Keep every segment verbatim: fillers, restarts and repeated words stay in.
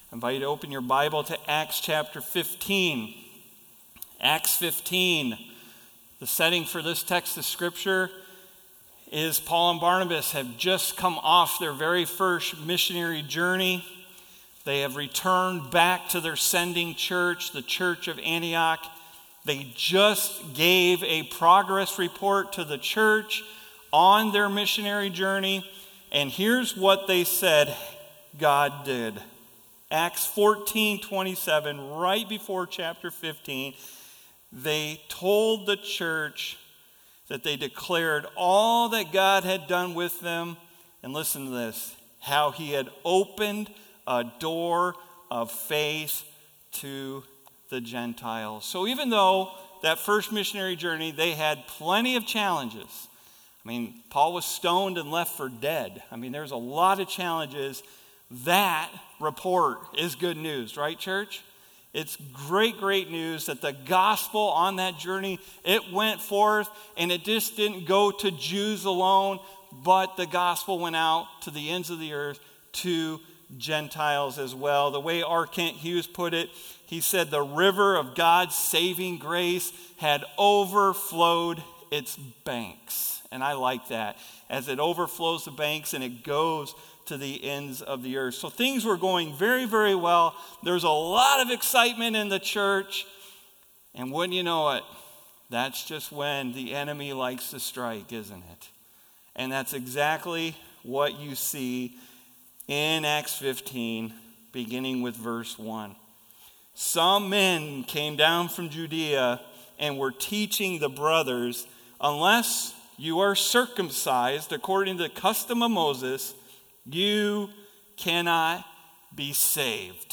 I invite you to open your Bible to Acts chapter fifteen. Acts fifteen. The setting for this text of Scripture is Paul and Barnabas have just come off their very first missionary journey. They have returned back to their sending church, the church of Antioch. They just gave a progress report to the church on their missionary journey. And here's what they said God did. Acts fourteen twenty-seven, right before chapter fifteen, they told the church that they declared all that God had done with them. And listen to this, how he had opened a door of faith to the Gentiles. So even though that first missionary journey, they had plenty of challenges. I mean, Paul was stoned and left for dead. I mean, there's a lot of challenges. That report is good news, right, church? It's great, great news that the gospel on that journey, it went forth, and it just didn't go to Jews alone, but the gospel went out to the ends of the earth, to Gentiles as well. The way R. Kent Hughes put it, he said the river of God's saving grace had overflowed its banks. And I like that. As it overflows the banks and it goes to the ends of the earth. So things were going very, very well. There's a lot of excitement in the church. And wouldn't you know it, that's just when the enemy likes to strike, isn't it? And that's exactly what you see in Acts fifteen, beginning with verse one. Some men came down from Judea and were teaching the brothers, unless you are circumcised according to the custom of Moses, you cannot be saved.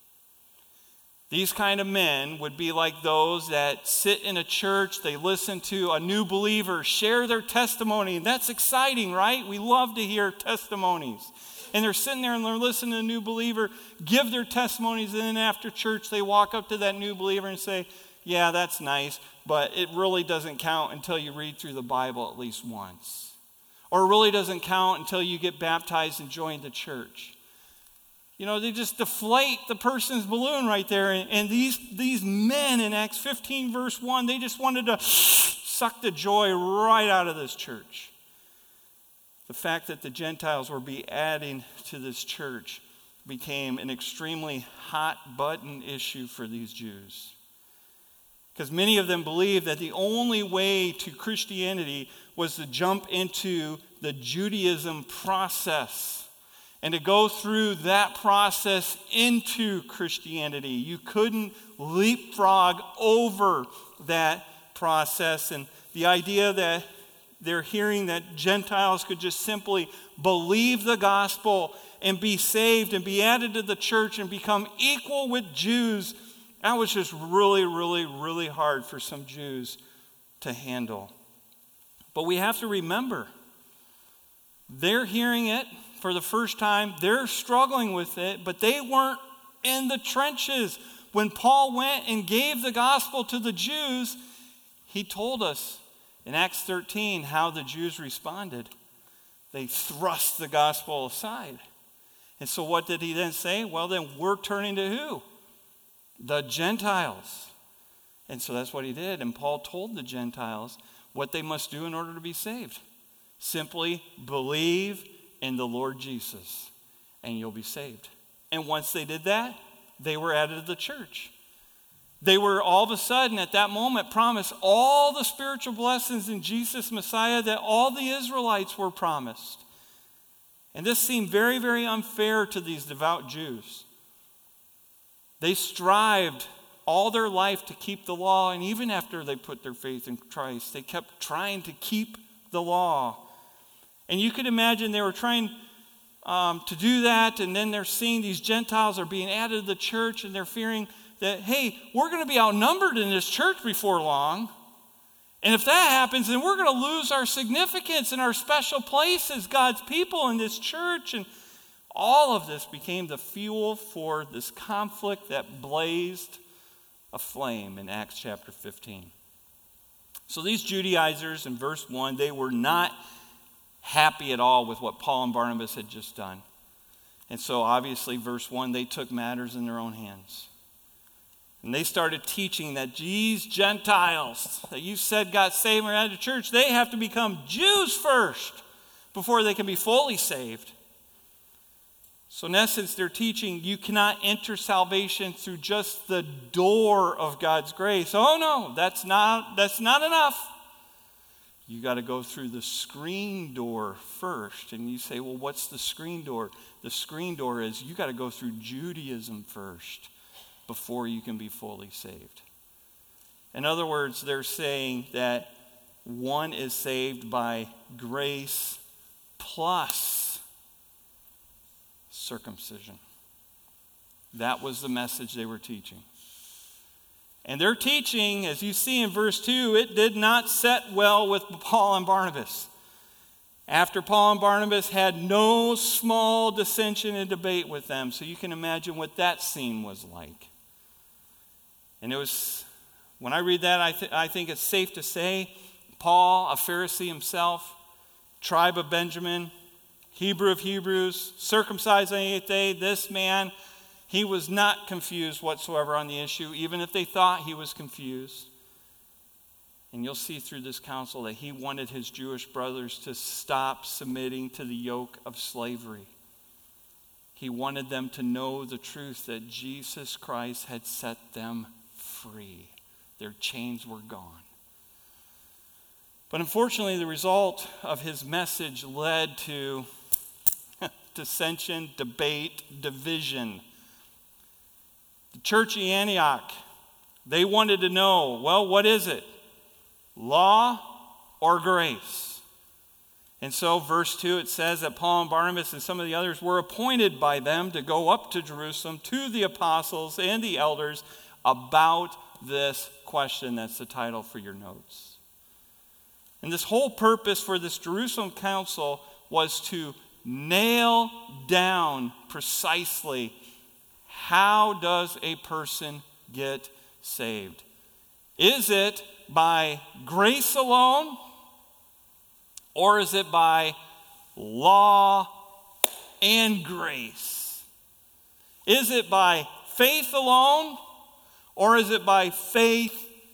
These kind of men would be like those that sit in a church, they listen to a new believer share their testimony. That's exciting, right? We love to hear testimonies. And they're sitting there and they're listening to a new believer give their testimonies, and then after church they walk up to that new believer and say, yeah, that's nice, but it really doesn't count until you read through the Bible at least once. Or it really doesn't count until you get baptized and join the church. You know, they just deflate the person's balloon right there. And, and these, these men in Acts fifteen verse one, they just wanted to suck the joy right out of this church. The fact that the Gentiles were be adding to this church became an extremely hot button issue for these Jews. Because many of them believed that the only way to Christianity was to jump into the Judaism process and to go through that process into Christianity. You couldn't leapfrog over that process. And the idea that they're hearing that Gentiles could just simply believe the gospel and be saved and be added to the church and become equal with Jews, that was just really, really, really hard for some Jews to handle. But we have to remember, they're hearing it for the first time. They're struggling with it, but they weren't in the trenches. When Paul went and gave the gospel to the Jews, he told us in Acts thirteen how the Jews responded. They thrust the gospel aside. And so what did he then say? Well, then we're turning to who? The Gentiles. And so that's what he did. And Paul told the Gentiles what they must do in order to be saved. Simply believe in the Lord Jesus and you'll be saved. And once they did that, they were added to the church. They were all of a sudden at that moment promised all the spiritual blessings in Jesus Messiah that all the Israelites were promised. And this seemed very, very unfair to these devout Jews. They strived all their life to keep the law, and even after they put their faith in Christ, they kept trying to keep the law. And you could imagine they were trying um, to do that, and then they're seeing these Gentiles are being added to the church, and they're fearing that, hey, we're going to be outnumbered in this church before long. And if that happens, then we're going to lose our significance and our special place as God's people in this church. And all of this became the fuel for this conflict that blazed a flame in Acts chapter fifteen. So these Judaizers in verse one, they were not happy at all with what Paul and Barnabas had just done. And so obviously, verse one, they took matters in their own hands. And they started teaching that these Gentiles that you said got saved or out of church, they have to become Jews first before they can be fully saved. So in essence, they're teaching you cannot enter salvation through just the door of God's grace. Oh no, that's not, that's not enough. You got to go through the screen door first. And you say, well, what's the screen door? The screen door is you got to go through Judaism first before you can be fully saved. In other words, they're saying that one is saved by grace plus circumcision. That was the message they were teaching. And their teaching, as you see in verse two, it did not set well with Paul and Barnabas. After Paul and Barnabas had no small dissension and debate with them. So you can imagine what that scene was like. And it was, when I read that, I, th- I think it's safe to say, Paul, a Pharisee himself, tribe of Benjamin, Hebrew of Hebrews, circumcised on the eighth day, this man, he was not confused whatsoever on the issue, even if they thought he was confused. And you'll see through this counsel that he wanted his Jewish brothers to stop submitting to the yoke of slavery. He wanted them to know the truth that Jesus Christ had set them free. Their chains were gone. But unfortunately, the result of his message led to dissension, debate, division. The church in Antioch, they wanted to know, well, what is it? Law or grace? And so, verse two, it says that Paul and Barnabas and some of the others were appointed by them to go up to Jerusalem to the apostles and the elders about this question. That's the title for your notes. And this whole purpose for this Jerusalem council was to nail down precisely how does a person get saved. Is it by grace alone, or is it by law and grace? Is it by faith alone, or is it by faith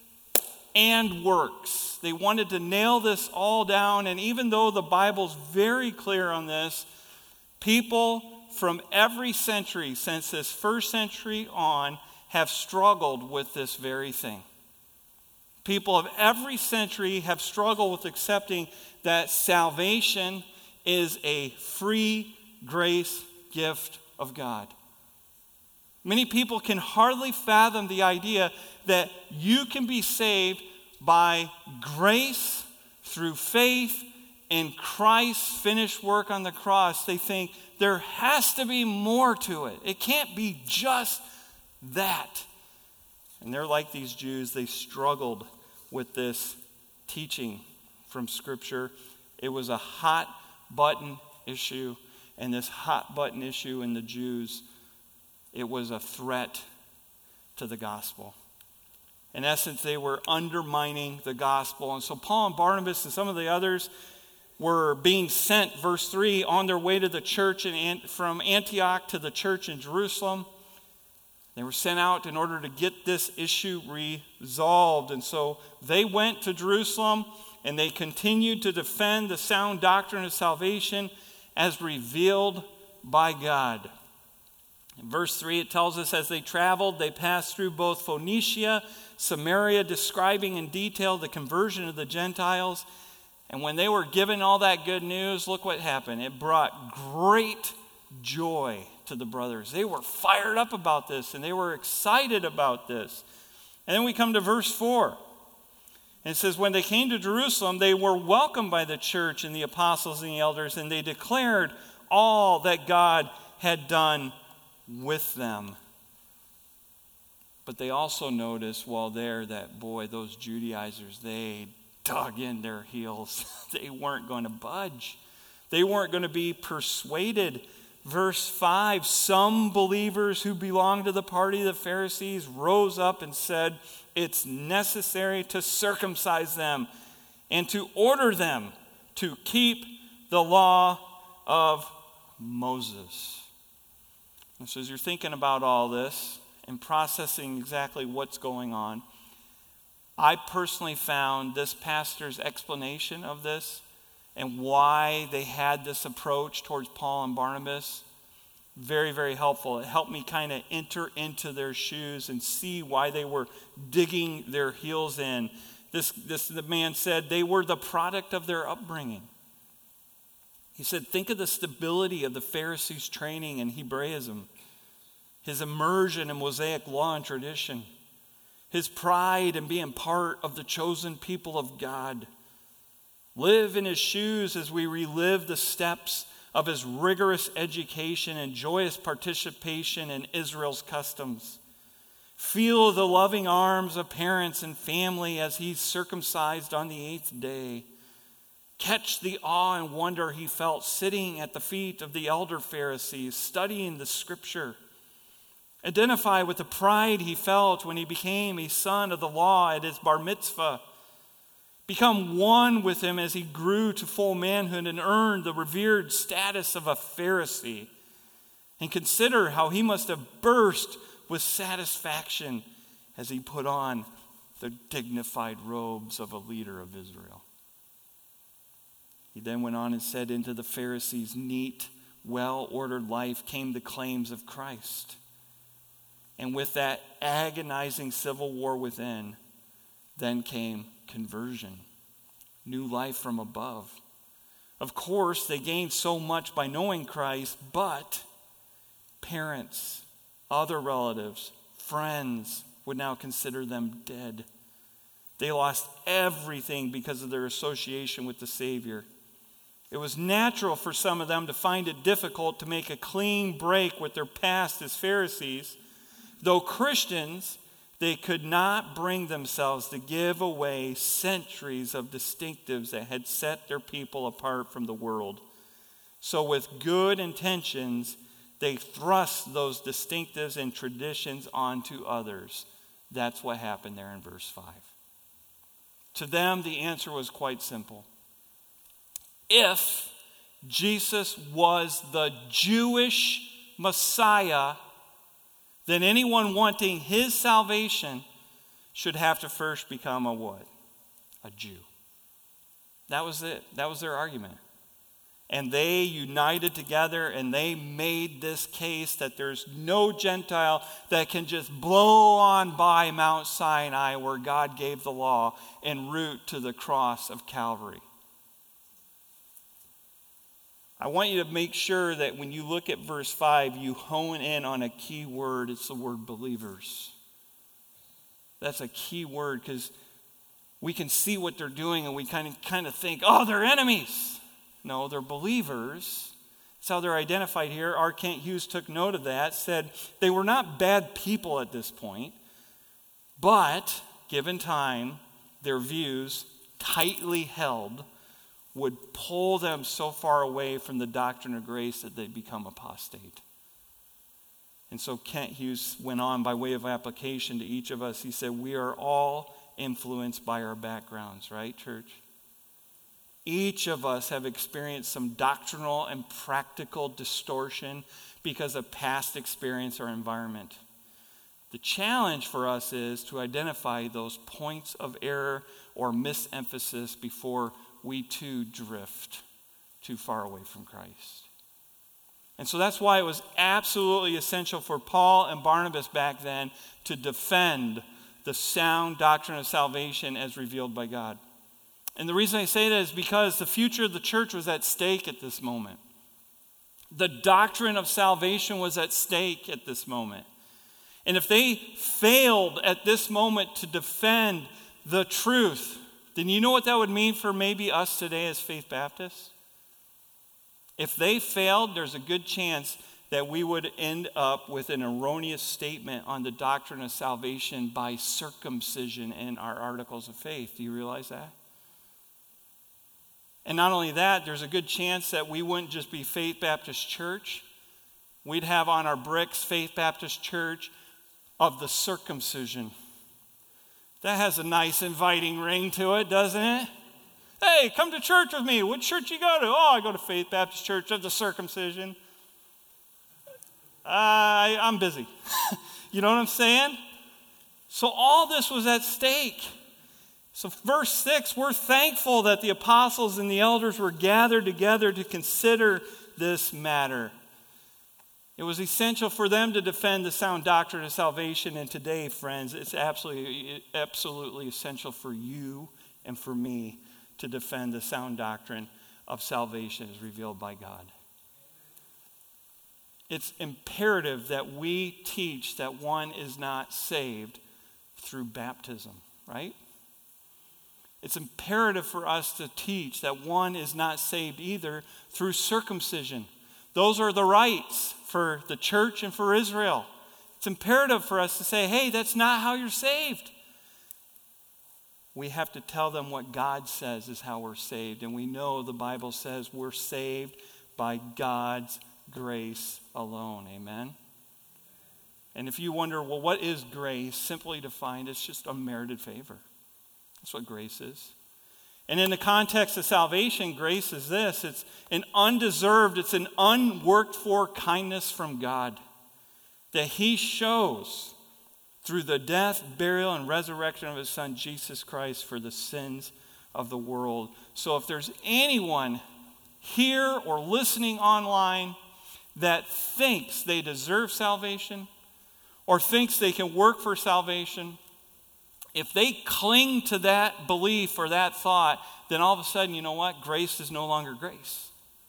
and works? They wanted to nail this all down, and even though the Bible's very clear on this, people from every century since this first century on have struggled with this very thing. People of every century have struggled with accepting that salvation is a free grace gift of God. Many people can hardly fathom the idea that you can be saved by grace through faith in Christ's finished work on the cross. They think there has to be more to it. It can't be just that. And they're like these Jews. They struggled with this teaching from Scripture. It was a hot button issue. And this hot button issue in the Jews, it was a threat to the gospel. In essence, they were undermining the gospel. And so Paul and Barnabas and some of the others were being sent, verse three, on their way to the church in, from Antioch to the church in Jerusalem. They were sent out in order to get this issue resolved. And so they went to Jerusalem and they continued to defend the sound doctrine of salvation as revealed by God. In verse three, it tells us as they traveled, they passed through both Phoenicia, Samaria, describing in detail the conversion of the Gentiles. And when they were given all that good news, look what happened. It brought great joy to the brothers. They were fired up about this, and they were excited about this. And then we come to verse four. And it says, when they came to Jerusalem, they were welcomed by the church and the apostles and the elders, and they declared all that God had done with them. But they also noticed while there that, boy, those Judaizers, they dug in their heels. They weren't going to budge. They weren't going to be persuaded. Verse five, some believers who belonged to the party of the Pharisees rose up and said, it's necessary to circumcise them and to order them to keep the law of Moses. And so as you're thinking about all this and processing exactly what's going on, I personally found this pastor's explanation of this and why they had this approach towards Paul and Barnabas very, very helpful. It helped me kind of enter into their shoes and see why they were digging their heels in. This, this the man said they were the product of their upbringing. He said, think of the stability of the Pharisees' training in Hebraism, his immersion in Mosaic law and tradition, his pride in being part of the chosen people of God. Live in his shoes as we relive the steps of his rigorous education and joyous participation in Israel's customs. Feel the loving arms of parents and family as he's circumcised on the eighth day. Catch the awe and wonder he felt sitting at the feet of the elder Pharisees, studying the scripture. Identify with the pride he felt when he became a son of the law at his bar mitzvah. Become one with him as he grew to full manhood and earned the revered status of a Pharisee. And consider how he must have burst with satisfaction as he put on the dignified robes of a leader of Israel. He then went on and said, into the Pharisees' neat, well-ordered life came the claims of Christ. And with that agonizing civil war within, then came conversion, new life from above. Of course, they gained so much by knowing Christ, but parents, other relatives, friends would now consider them dead. They lost everything because of their association with the Savior. It was natural for some of them to find it difficult to make a clean break with their past as Pharisees. Though Christians, they could not bring themselves to give away centuries of distinctives that had set their people apart from the world. So with good intentions, they thrust those distinctives and traditions onto others. That's what happened there in verse five. To them, the answer was quite simple. If Jesus was the Jewish Messiah, then anyone wanting his salvation should have to first become a what? A Jew. That was it. That was their argument. And they united together and they made this case that there's no Gentile that can just blow on by Mount Sinai where God gave the law en route to the cross of Calvary. I want you to make sure that when you look at verse five, you hone in on a key word. It's the word believers. That's a key word because we can see what they're doing and we kind of, kind of think, oh, they're enemies. No, they're believers. That's how they're identified here. R. Kent Hughes took note of that, said they were not bad people at this point, but given time, their views, tightly held, would pull them so far away from the doctrine of grace that they become apostate. And so Kent Hughes went on by way of application to each of us. He said, we are all influenced by our backgrounds, right, church? Each of us have experienced some doctrinal and practical distortion because of past experience or environment. The challenge for us is to identify those points of error or misemphasis before we too drift too far away from Christ. And so that's why it was absolutely essential for Paul and Barnabas back then to defend the sound doctrine of salvation as revealed by God. And the reason I say that is because the future of the church was at stake at this moment. The doctrine of salvation was at stake at this moment. And if they failed at this moment to defend the truth, then you know what that would mean for maybe us today as Faith Baptists? If they failed, there's a good chance that we would end up with an erroneous statement on the doctrine of salvation by circumcision in our articles of faith. Do you realize that? And not only that, there's a good chance that we wouldn't just be Faith Baptist Church. We'd have on our bricks Faith Baptist Church of the circumcision. That has a nice inviting ring to it, doesn't it? Hey, come to church with me. What church you go to? Oh, I go to Faith Baptist Church of the circumcision. I, I'm busy. You know what I'm saying? So all this was at stake. So verse six, we're thankful that the apostles and the elders were gathered together to consider this matter. It was essential for them to defend the sound doctrine of salvation. And today, friends, it's absolutely, absolutely essential for you and for me to defend the sound doctrine of salvation as revealed by God. It's imperative that we teach that one is not saved through baptism, right? It's imperative for us to teach that one is not saved either through circumcision. Those are the rites for the church and for Israel. It's imperative for us to say, hey, that's not how you're saved. We have to tell them what God says is how we're saved. And we know the Bible says we're saved by God's grace alone. Amen? And if you wonder, well, what is grace? Simply defined, it's just a merited favor. That's what grace is. And in the context of salvation, grace is this. It's an undeserved, it's an unworked for kindness from God that he shows through the death, burial, and resurrection of his son, Jesus Christ, for the sins of the world. So if there's anyone here or listening online that thinks they deserve salvation or thinks they can work for salvation, if they cling to that belief or that thought, then all of a sudden, you know what? Grace is no longer grace.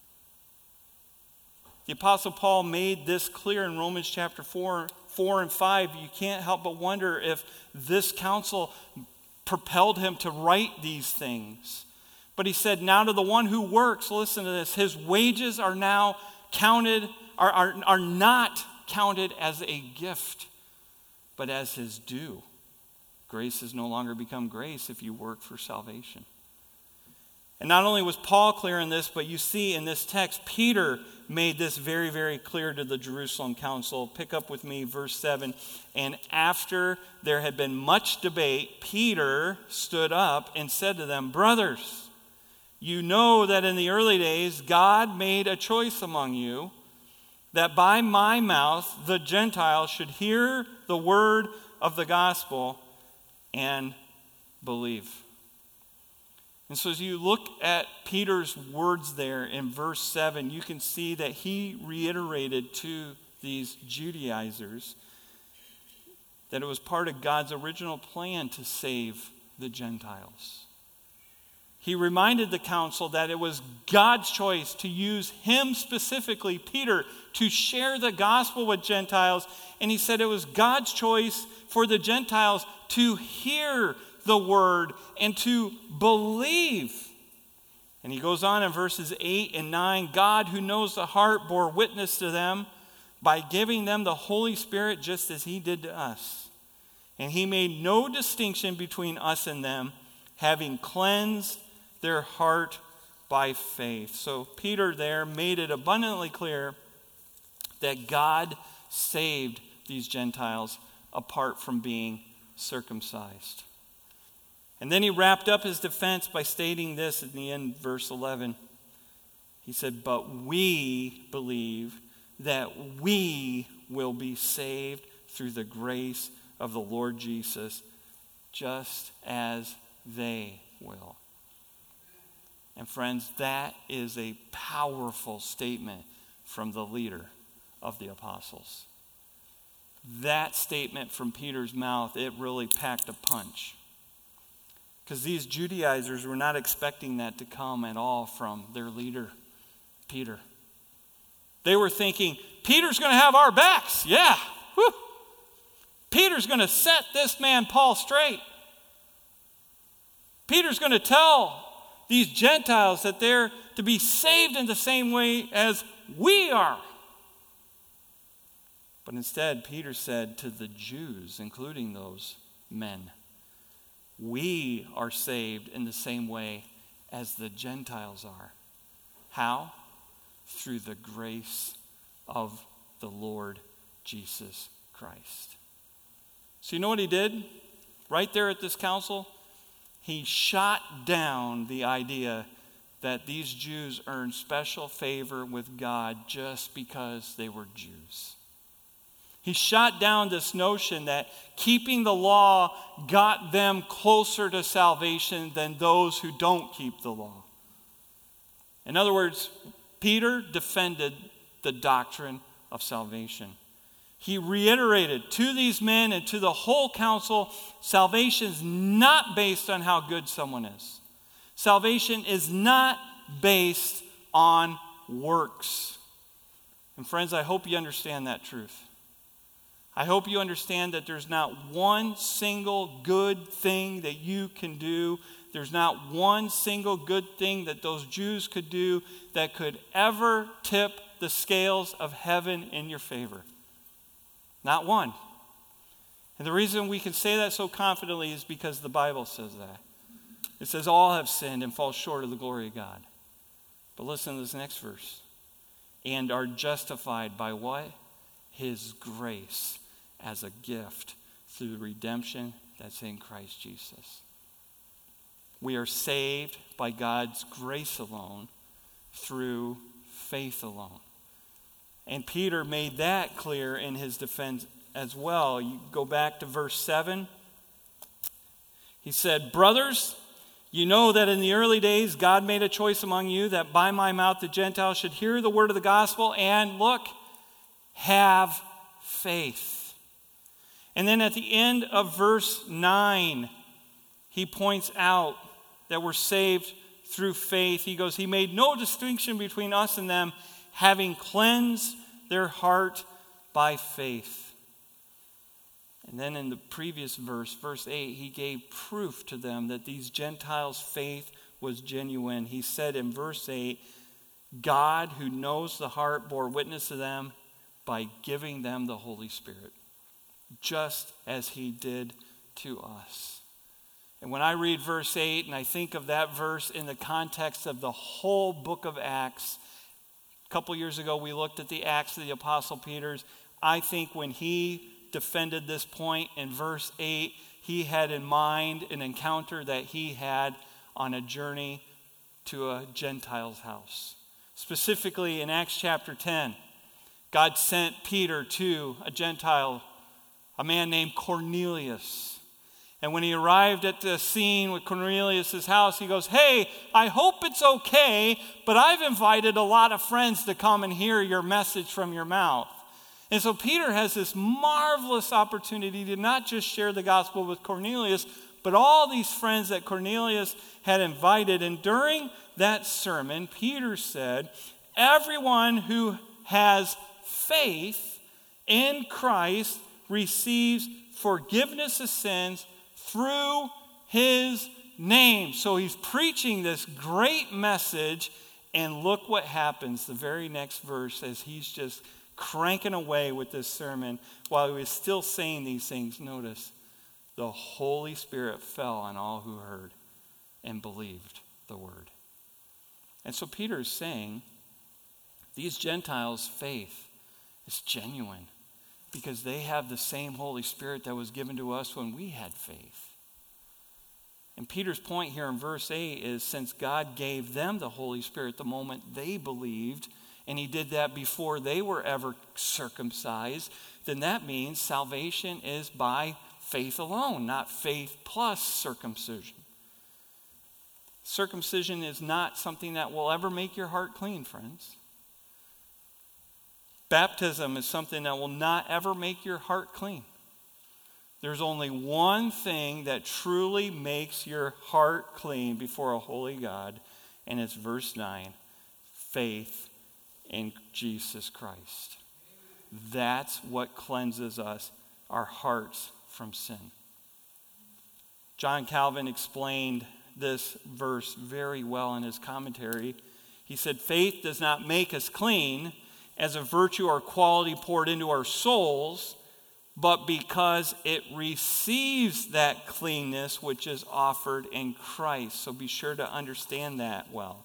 The Apostle Paul made this clear in Romans chapter four, four and five. You can't help but wonder if this counsel propelled him to write these things. But he said, now to the one who works, listen to this, his wages are now counted, are, are, are not counted as a gift, but as his due. Grace has no longer become grace if you work for salvation. And not only was Paul clear in this, but you see in this text, Peter made this very, very clear to the Jerusalem council. Pick up with me verse seven. And after there had been much debate, Peter stood up and said to them, brothers, you know that in the early days God made a choice among you that by my mouth the Gentiles should hear the word of the gospel and believe. And so as you look at Peter's words there in verse seven, you can see that he reiterated to these Judaizers that it was part of God's original plan to save the Gentiles. He reminded the council that it was God's choice to use him specifically, Peter, to share the gospel with Gentiles. And he said it was God's choice for the Gentiles to hear the word and to believe. And he goes on in verses eight and nine, God who knows the heart bore witness to them by giving them the Holy Spirit just as he did to us. And he made no distinction between us and them, having cleansed their heart by faith. So Peter there made it abundantly clear that God saved these Gentiles apart from being circumcised. And then he wrapped up his defense by stating this in the end, verse eleven. He said, but we believe that we will be saved through the grace of the Lord Jesus, just as they will. And friends, that is a powerful statement from the leader of the apostles. That statement from Peter's mouth, it really packed a punch. Because these Judaizers were not expecting that to come at all from their leader, Peter. They were thinking, Peter's going to have our backs. Yeah. Whew. Peter's going to set this man Paul straight. Peter's going to tell these Gentiles that they're to be saved in the same way as we are. But instead, Peter said to the Jews, including those men, we are saved in the same way as the Gentiles are. How? Through the grace of the Lord Jesus Christ. So you know what he did? Right there at this council, he shot down the idea that these Jews earned special favor with God just because they were Jews. He shot down this notion that keeping the law got them closer to salvation than those who don't keep the law. In other words, Peter defended the doctrine of salvation. He reiterated to these men and to the whole council, salvation is not based on how good someone is. Salvation is not based on works. And friends, I hope you understand that truth. I hope you understand that there's not one single good thing that you can do. There's not one single good thing that those Jews could do that could ever tip the scales of heaven in your favor. Not one. And the reason we can say that so confidently is because the Bible says that. It says all have sinned and fall short of the glory of God. But listen to this next verse. And are justified by what? His grace as a gift through the redemption that's in Christ Jesus. We are saved by God's grace alone through faith alone. And Peter made that clear in his defense as well. You go back to verse seven. He said, brothers, you know that in the early days God made a choice among you that by my mouth the Gentiles should hear the word of the gospel and, look, have faith. And then at the end of verse nine, he points out that we're saved through faith. He goes, he made no distinction between us and them, having cleansed their heart by faith. And then in the previous verse, verse eight, he gave proof to them that these Gentiles' faith was genuine. He said in verse eight, God, who knows the heart, bore witness to them by giving them the Holy Spirit, just as he did to us. And when I read verse eight and I think of that verse in the context of the whole book of Acts, a couple years ago we looked at the Acts of the Apostle Peter's. I think when he defended this point in verse eight, he had in mind an encounter that he had on a journey to a Gentile's house. Specifically in Acts chapter ten, God sent Peter to a Gentile, a man named Cornelius. And when he arrived at the scene with Cornelius' house, he goes, hey, I hope it's okay, but I've invited a lot of friends to come and hear your message from your mouth. And so Peter has this marvelous opportunity to not just share the gospel with Cornelius, but all these friends that Cornelius had invited. And during that sermon, Peter said, everyone who has faith in Christ receives forgiveness of sins through his name. So he's preaching this great message, and look what happens. The very next verse, as he's just cranking away with this sermon, while he was still saying these things, notice, the Holy Spirit fell on all who heard and believed the word. And so Peter is saying, these Gentiles' faith is genuine, because they have the same Holy Spirit that was given to us when we had faith. And Peter's point here in verse eight is, since God gave them the Holy Spirit the moment they believed, and he did that before they were ever circumcised, then that means salvation is by faith alone, not faith plus circumcision. Circumcision is not something that will ever make your heart clean, friends. Baptism is something that will not ever make your heart clean. There's only one thing that truly makes your heart clean before a holy God, and it's verse nine, faith in Jesus Christ. That's what cleanses us, our hearts, from sin. John Calvin explained this verse very well in his commentary. He said, faith does not make us clean as a virtue or quality poured into our souls, but because it receives that cleanness which is offered in Christ. So be sure to understand that well.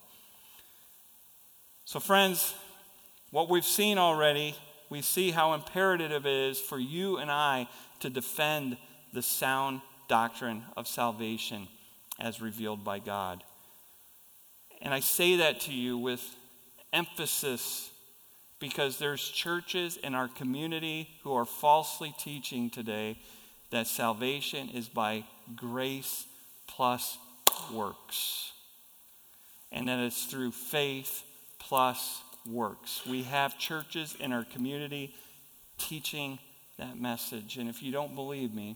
So friends, what we've seen already, we see how imperative it is for you and I to defend the sound doctrine of salvation as revealed by God. And I say that to you with emphasis because there's churches in our community who are falsely teaching today that salvation is by grace plus works, and that it's through faith plus works. We have churches in our community teaching that message. And if you don't believe me,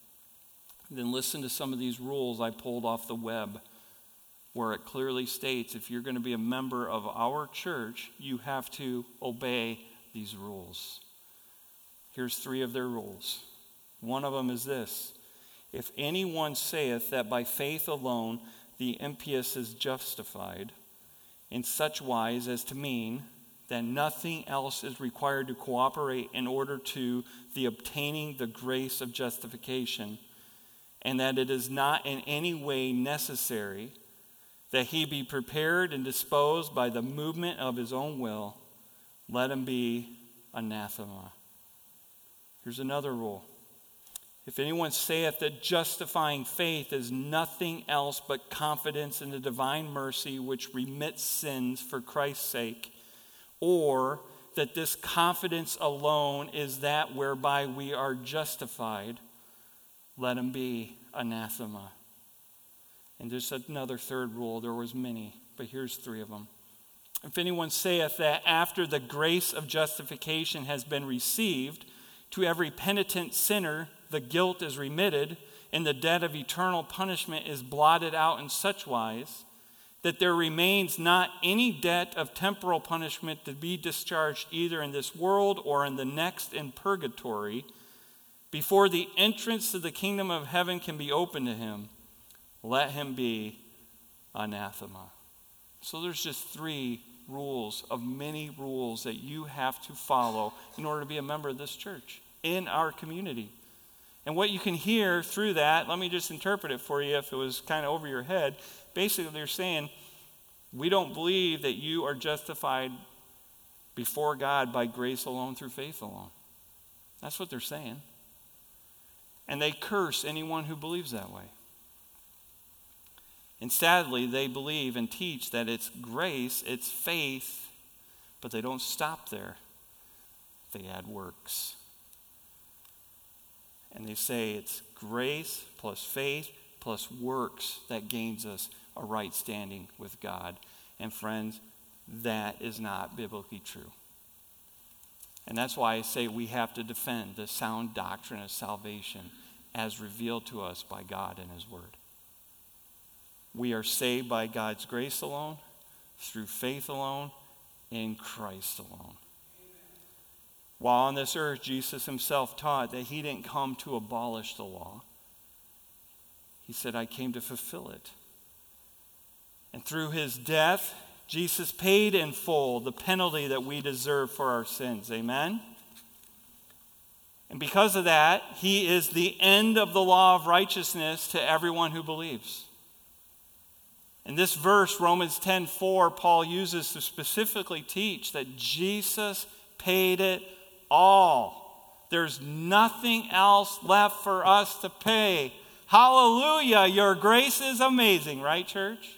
then listen to some of these rules I pulled off the web, where it clearly states if you're going to be a member of our church, you have to obey these rules. Here's three of their rules. One of them is this: if anyone saith that by faith alone the impious is justified, in such wise as to mean that nothing else is required to cooperate in order to the obtaining the grace of justification, and that it is not in any way necessary that he be prepared and disposed by the movement of his own will, let him be anathema. Here's another rule. If anyone saith that justifying faith is nothing else but confidence in the divine mercy which remits sins for Christ's sake, or that this confidence alone is that whereby we are justified, let him be anathema. And there's another third rule. There was many, but here's three of them. If anyone saith that after the grace of justification has been received, to every penitent sinner the guilt is remitted, and the debt of eternal punishment is blotted out in such wise that there remains not any debt of temporal punishment to be discharged either in this world or in the next in purgatory, before the entrance to the kingdom of heaven can be opened to him, let him be anathema. So there's just three rules of many rules that you have to follow in order to be a member of this church in our community. And what you can hear through that, let me just interpret it for you if it was kind of over your head. Basically, they're saying, we don't believe that you are justified before God by grace alone through faith alone. That's what they're saying. And they curse anyone who believes that way. And sadly, they believe and teach that it's grace, it's faith, but they don't stop there. They add works. And they say it's grace plus faith plus works that gains us a right standing with God. And friends, that is not biblically true. And that's why I say we have to defend the sound doctrine of salvation as revealed to us by God and His Word. We are saved by God's grace alone, through faith alone, in Christ alone. While on this earth, Jesus himself taught that he didn't come to abolish the law. He said, I came to fulfill it. And through his death, Jesus paid in full the penalty that we deserve for our sins. Amen? And because of that, he is the end of the law of righteousness to everyone who believes. In this verse, Romans ten four, Paul uses to specifically teach that Jesus paid it all. There's nothing else left for us to pay. Hallelujah, your grace is amazing, right, church?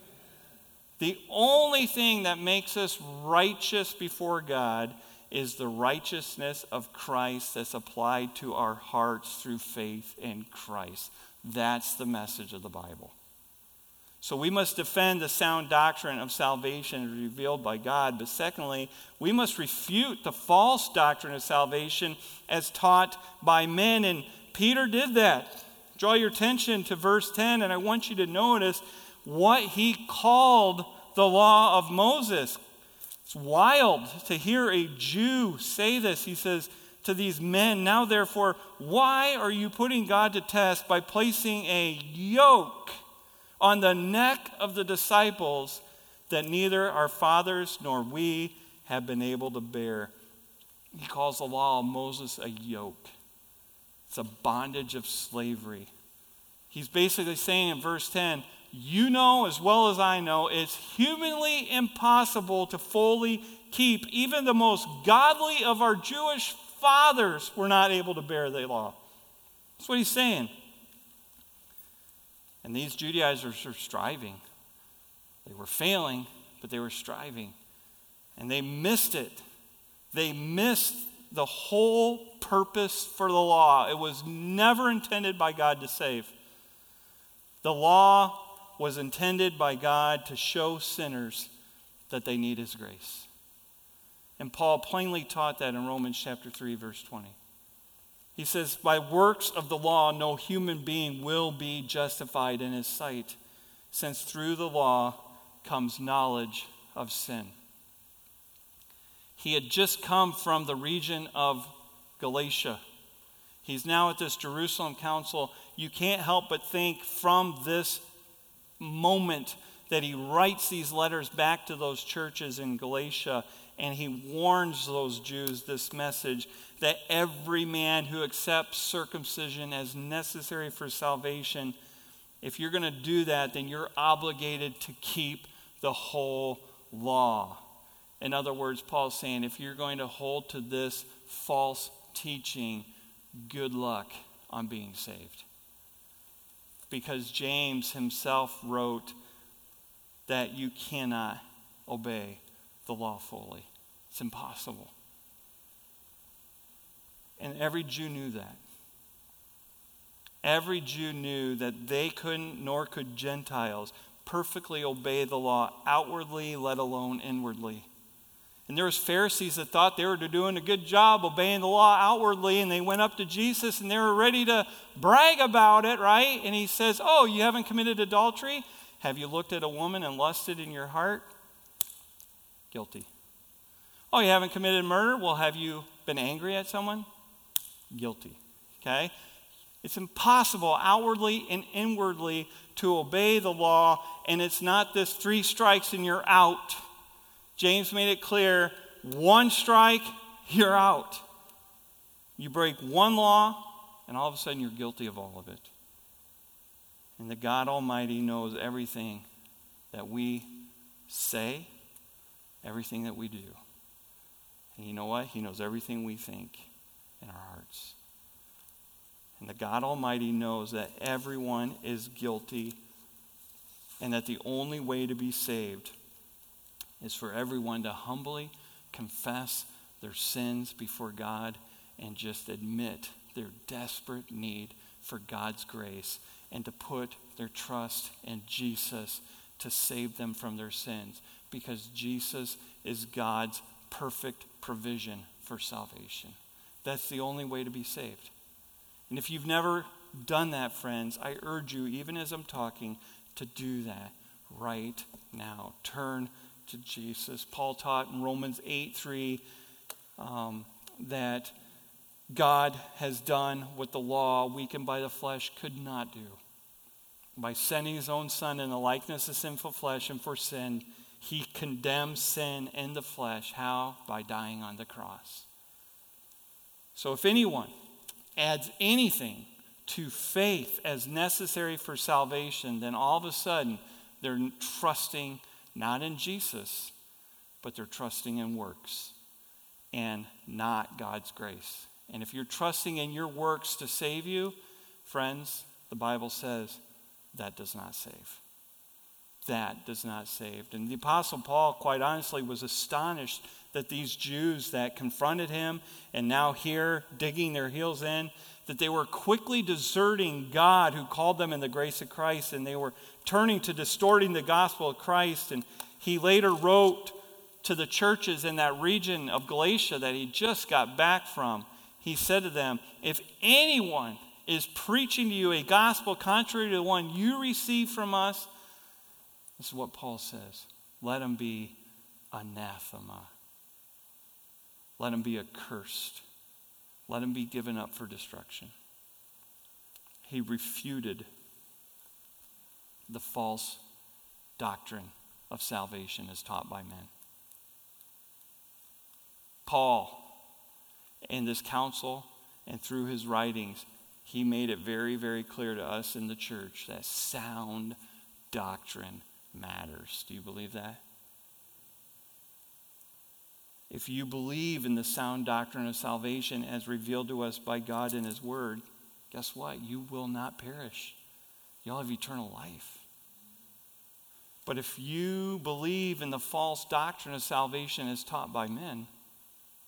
The only thing that makes us righteous before God is the righteousness of Christ that's applied to our hearts through faith in Christ. That's the message of the Bible. So we must defend the sound doctrine of salvation revealed by God. But secondly, we must refute the false doctrine of salvation as taught by men. And Peter did that. Draw your attention to verse ten, and I want you to notice what he called the law of Moses. It's wild to hear a Jew say this. He says to these men, now therefore, why are you putting God to test by placing a yoke on the neck of the disciples that neither our fathers nor we have been able to bear? He calls the law of Moses a yoke. It's a bondage of slavery. He's basically saying in verse ten, you know as well as I know, it's humanly impossible to fully keep. Even the most godly of our Jewish fathers were not able to bear the law. That's what he's saying. And these Judaizers are striving. They were failing, but they were striving. And they missed it. They missed the whole purpose for the law. It was never intended by God to save. The law was intended by God to show sinners that they need his grace. And Paul plainly taught that in Romans chapter three, verse twenty. He says, by works of the law, no human being will be justified in his sight, since through the law comes knowledge of sin. He had just come from the region of Galatia. He's now at this Jerusalem council. You can't help but think from this moment that he writes these letters back to those churches in Galatia, and he warns those Jews this message that every man who accepts circumcision as necessary for salvation, if you're going to do that, then you're obligated to keep the whole law. In other words, Paul's saying, if you're going to hold to this false teaching, good luck on being saved. Because James himself wrote that you cannot obey the law fully. It's impossible. And every Jew knew that. Every Jew knew that they couldn't, nor could Gentiles, perfectly obey the law outwardly, let alone inwardly. And there was Pharisees that thought they were doing a good job obeying the law outwardly, and they went up to Jesus and they were ready to brag about it, right? And he says, oh, you haven't committed adultery? Have you looked at a woman and lusted in your heart? Guilty. Oh, you haven't committed murder? Well, have you been angry at someone? Guilty. Okay? It's impossible outwardly and inwardly to obey the law, and it's not this three strikes and you're out. James made it clear, one strike, you're out. You break one law, and all of a sudden you're guilty of all of it. And that God Almighty knows everything that we say, everything that we do. And you know what? He knows everything we think in our hearts. And that God Almighty knows that everyone is guilty, and that the only way to be saved is for everyone to humbly confess their sins before God and just admit their desperate need for God's grace and to put their trust in Jesus to save them from their sins, because Jesus is God's perfect provision for salvation. That's the only way to be saved. And if you've never done that, friends, I urge you, even as I'm talking, to do that right now. Turn to Jesus. Paul taught in Romans eight three um, that God has done what the law, weakened by the flesh, could not do. By sending his own Son in the likeness of sinful flesh, and for sin, he condemns sin in the flesh. How? By dying on the cross. So if anyone adds anything to faith as necessary for salvation, then all of a sudden they're trusting not in Jesus, but they're trusting in works and not God's grace. And if you're trusting in your works to save you, friends, the Bible says that does not save. That does not save. And the Apostle Paul, quite honestly, was astonished that these Jews that confronted him and now here digging their heels in, that they were quickly deserting God who called them in the grace of Christ, and they were turning to distorting the gospel of Christ. And he later wrote to the churches in that region of Galatia that he just got back from. He said to them, if anyone is preaching to you a gospel contrary to the one you received from us, this is what Paul says, let him be anathema. Let him be accursed. Let him be given up for destruction. He refuted the false doctrine of salvation as taught by men. Paul, in this council and through his writings, he made it very, very clear to us in the church that sound doctrine matters. Do you believe that? If you believe in the sound doctrine of salvation as revealed to us by God in his word, guess what? You will not perish. You'll have eternal life. But if you believe in the false doctrine of salvation as taught by men,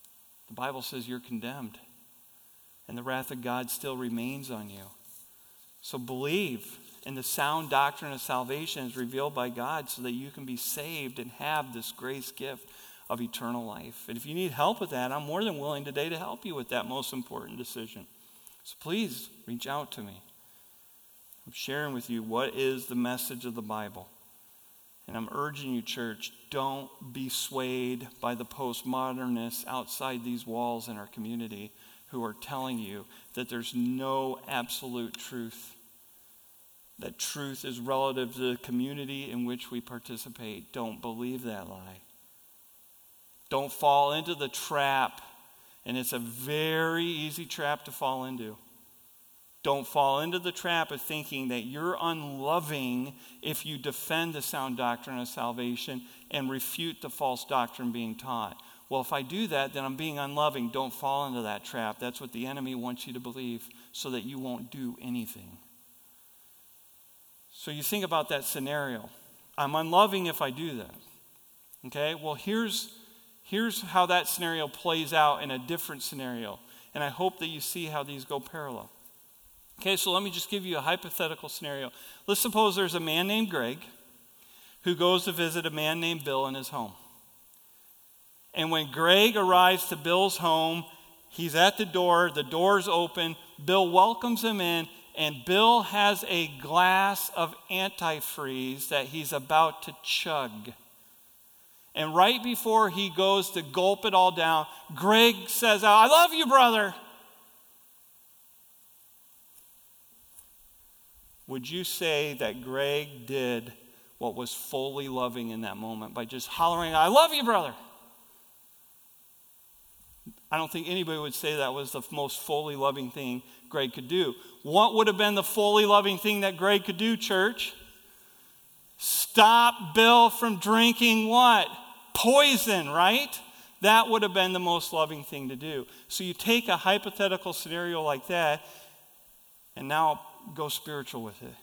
The Bible says you're condemned, and the wrath of God still remains on you. So believe in the sound doctrine of salvation as revealed by God so that you can be saved and have this grace gift of eternal life. And if you need help with that, I'm more than willing today to help you with that most important decision. So please reach out to me. I'm sharing with you what is the message of the Bible. And I'm urging you, church, don't be swayed by the postmodernists outside these walls in our community who are telling you that there's no absolute truth. That truth is relative to the community in which we participate. Don't believe that lie. Don't fall into the trap. And it's a very easy trap to fall into. Don't fall into the trap of thinking that you're unloving if you defend the sound doctrine of salvation and refute the false doctrine being taught. Well, if I do that, then I'm being unloving. Don't fall into that trap. That's what the enemy wants you to believe so that you won't do anything. So you think about that scenario. I'm unloving if I do that. Okay? Well, here's, here's how that scenario plays out in a different scenario. And I hope that you see how these go parallel. Okay, so let me just give you a hypothetical scenario. Let's suppose there's a man named Greg who goes to visit a man named Bill in his home. And when Greg arrives to Bill's home, he's at the door, the door's open, Bill welcomes him in, and Bill has a glass of antifreeze that he's about to chug. And right before he goes to gulp it all down, Greg says, "I love you, brother." Would you say that Greg did what was fully loving in that moment by just hollering, "I love you, brother"? I don't think anybody would say that was the most fully loving thing Greg could do. What would have been the fully loving thing that Greg could do, church? Stop Bill from drinking what? Poison, right? That would have been the most loving thing to do. So you take a hypothetical scenario like that, and now go spiritual with it.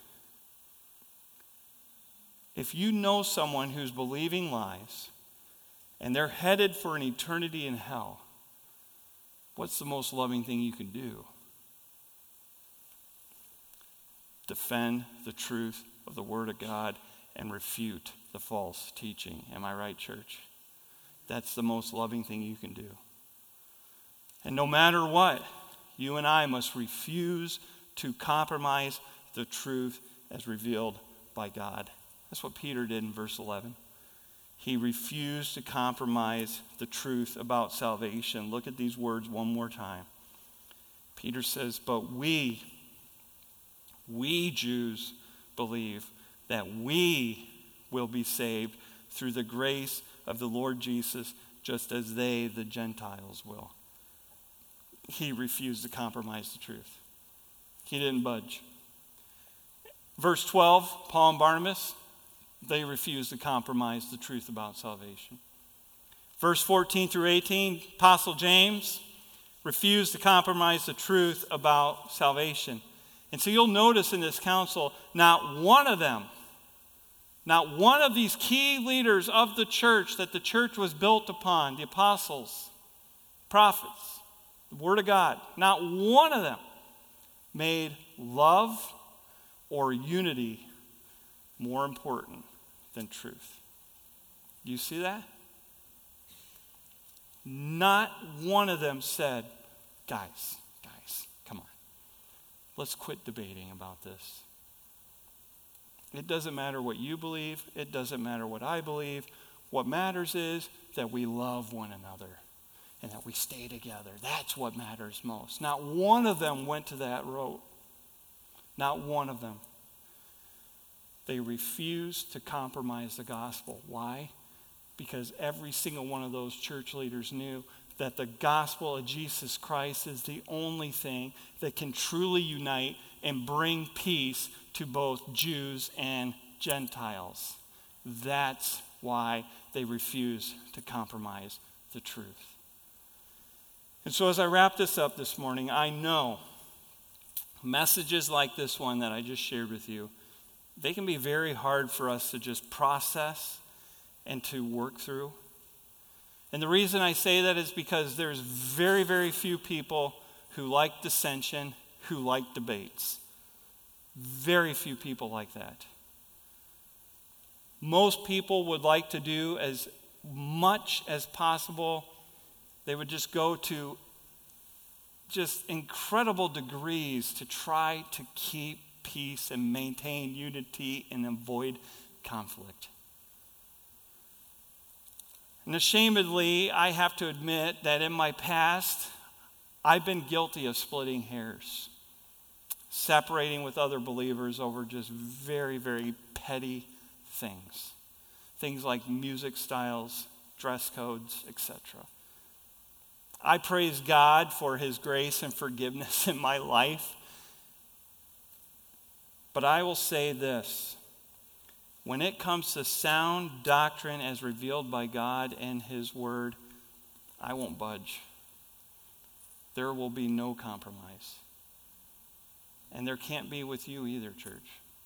If you know someone who's believing lies and they're headed for an eternity in hell, what's the most loving thing you can do? Defend the truth of the Word of God and refute the false teaching. Am I right, church? That's the most loving thing you can do. And no matter what, you and I must refuse to compromise the truth as revealed by God. That's what Peter did in verse eleven. He refused to compromise the truth about salvation. Look at these words one more time. Peter says, "But we, we Jews believe that we will be saved through the grace of the Lord Jesus, just as they, the Gentiles, will." He refused to compromise the truth. He didn't budge. Verse twelve, Paul and Barnabas, they refused to compromise the truth about salvation. Verse fourteen through eighteen, Apostle James refused to compromise the truth about salvation. And so you'll notice in this council, not one of them, not one of these key leaders of the church that the church was built upon, the apostles, prophets, the Word of God, not one of them made love or unity more important than truth. Do you see that? Not one of them said, guys, guys, come on. Let's quit debating about this. It doesn't matter what you believe. It doesn't matter what I believe. What matters is that we love one another and that we stay together. That's what matters most. Not one of them went to that road. Not one of them. They refused to compromise the gospel. Why? Because every single one of those church leaders knew that the gospel of Jesus Christ is the only thing that can truly unite and bring peace to both Jews and Gentiles. That's why they refuse to compromise the truth. And so as I wrap this up this morning, I know messages like this one that I just shared with you, they can be very hard for us to just process and to work through. And the reason I say that is because there's very, very few people who like dissension, who like debates. Very few people like that. Most people would like to do as much as possible. They would just go to just incredible degrees to try to keep peace and maintain unity and avoid conflict. And ashamedly, I have to admit that in my past, I've been guilty of splitting hairs, separating with other believers over just very, very petty things. Things like music styles, dress codes, et cetera. I praise God for his grace and forgiveness in my life. But I will say this. When it comes to sound doctrine as revealed by God and his word, I won't budge. There will be no compromise. And there can't be with you either, church.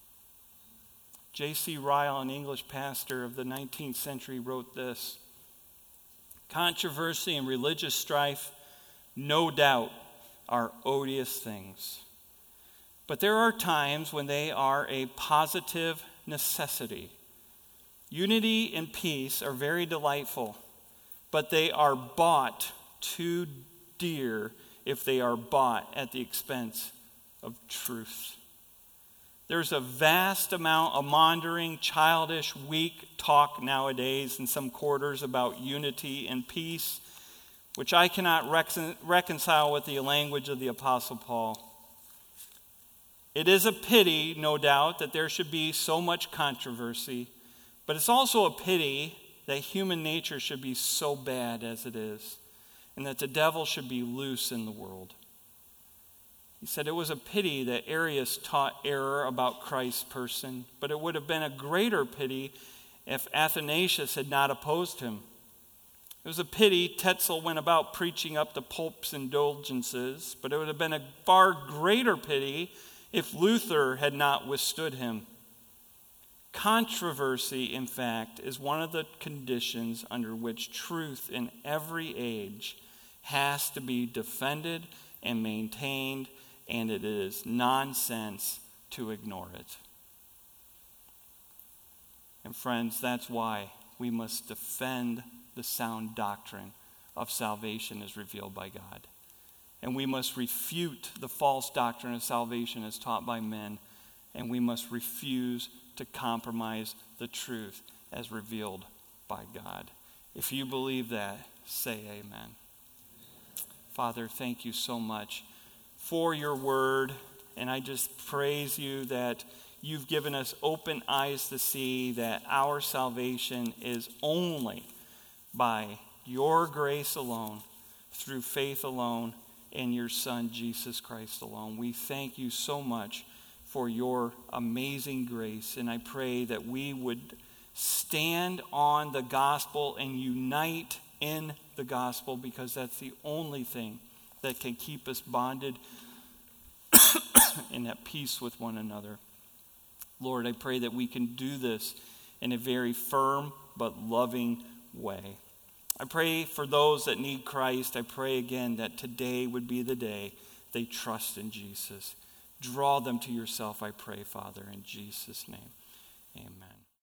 J C Ryle, an English pastor of the nineteenth century, wrote this: "Controversy and religious strife, no doubt, are odious things. But there are times when they are a positive necessity. Unity and peace are very delightful, but they are bought too dear if they are bought at the expense of truth." There's a vast amount of maundering, childish, weak talk nowadays in some quarters about unity and peace, which I cannot recon- reconcile with the language of the Apostle Paul. It is a pity, no doubt, that there should be so much controversy, but it's also a pity that human nature should be so bad as it is, and that the devil should be loose in the world. He said it was a pity that Arius taught error about Christ's person, but it would have been a greater pity if Athanasius had not opposed him. It was a pity Tetzel went about preaching up the Pope's indulgences, but it would have been a far greater pity if Luther had not withstood him. Controversy, in fact, is one of the conditions under which truth in every age has to be defended and maintained, and it is nonsense to ignore it. And friends, that's why we must defend the sound doctrine of salvation as revealed by God. And we must refute the false doctrine of salvation as taught by men. And we must refuse to compromise the truth as revealed by God. If you believe that, say amen. Father, thank you so much for your word. And I just praise you that you've given us open eyes to see that our salvation is only by your grace alone, through faith alone, in your Son, Jesus Christ alone. We thank you so much for your amazing grace. And I pray that we would stand on the gospel and unite in the gospel, because that's the only thing that can keep us bonded and at peace with one another. Lord, I pray that we can do this in a very firm but loving way. I pray for those that need Christ. I pray again that today would be the day they trust in Jesus. Draw them to yourself, I pray, Father, in Jesus' name. Amen.